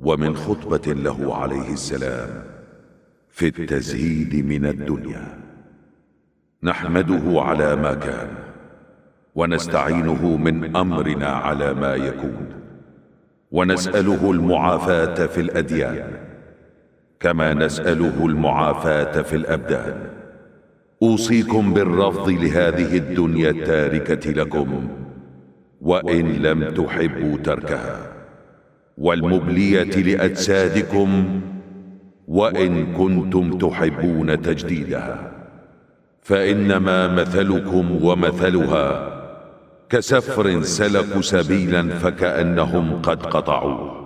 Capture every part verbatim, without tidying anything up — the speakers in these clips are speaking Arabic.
ومن خطبة له عليه السلام في التزهيد من الدنيا: نحمده على ما كان، ونستعينه من أمرنا على ما يكون، ونسأله المعافاة في الأديان كما نسأله المعافاة في الأبدان. أوصيكم بالرفض لهذه الدنيا التاركة لكم وإن لم تحبوا تركها، والمبلية لأجسادكم وإن كنتم تحبون تجديدها، فإنما مثلكم ومثلها كسفر سلكوا سبيلا فكأنهم قد قطعوه،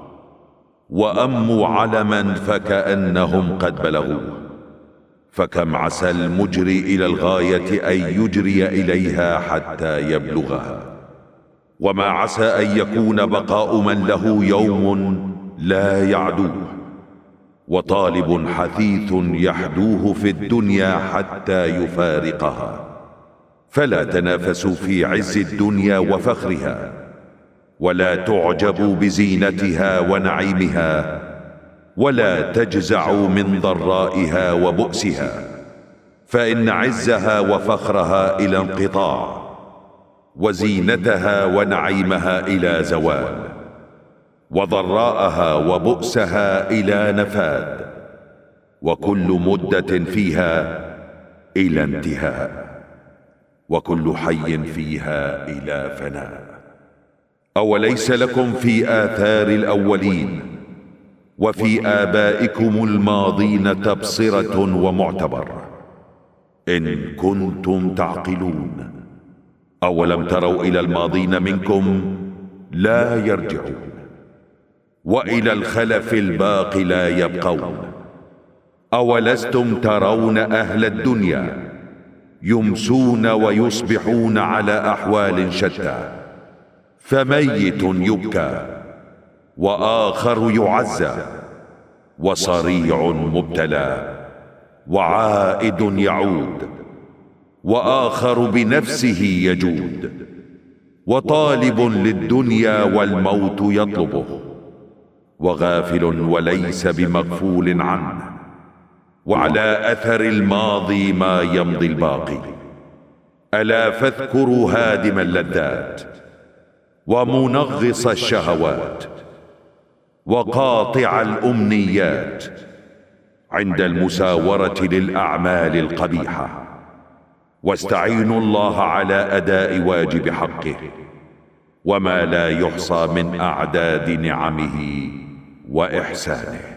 وأموا علما فكأنهم قد بلغوه، فكم عسى المجري إلى الغاية أن يجري إليها حتى يبلغها، وما عسى أن يكون بقاء من له يوم لا يعدوه، وطالب حثيث يحدوه في الدنيا حتى يفارقها. فلا تنافسوا في عز الدنيا وفخرها، ولا تعجبوا بزينتها ونعيمها، ولا تجزعوا من ضرائها وبؤسها، فإن عزها وفخرها إلى انقطاع، وزينتها ونعيمها إلى زوال، وضراءها وبؤسها إلى نفاد، وكل مدة فيها إلى انتهاء، وكل حي فيها إلى فناء. أوليس لكم في آثار الأولين وفي آبائكم الماضين تبصرة ومعتبر إن كنتم تعقلون؟ أولم تروا إلى الماضين منكم لا يرجعون، وإلى الخلف الباقي لا يبقون؟ أولستم ترون أهل الدنيا يمسون ويصبحون على أحوال شتى، فميت يبكى وآخر يعزى، وصريع مبتلى وعائد يعود، وآخر بنفسه يجود، وطالب للدنيا والموت يطلبه، وغافل وليس بمغفول عنه، وعلى أثر الماضي ما يمضي الباقي. ألا فاذكروا هادم اللذات ومنغص الشهوات وقاطع الأمنيات عند المساورة للأعمال القبيحة، واستعينوا الله على أداء واجب حقه، وما لا يحصى من أعداد نعمه وإحسانه.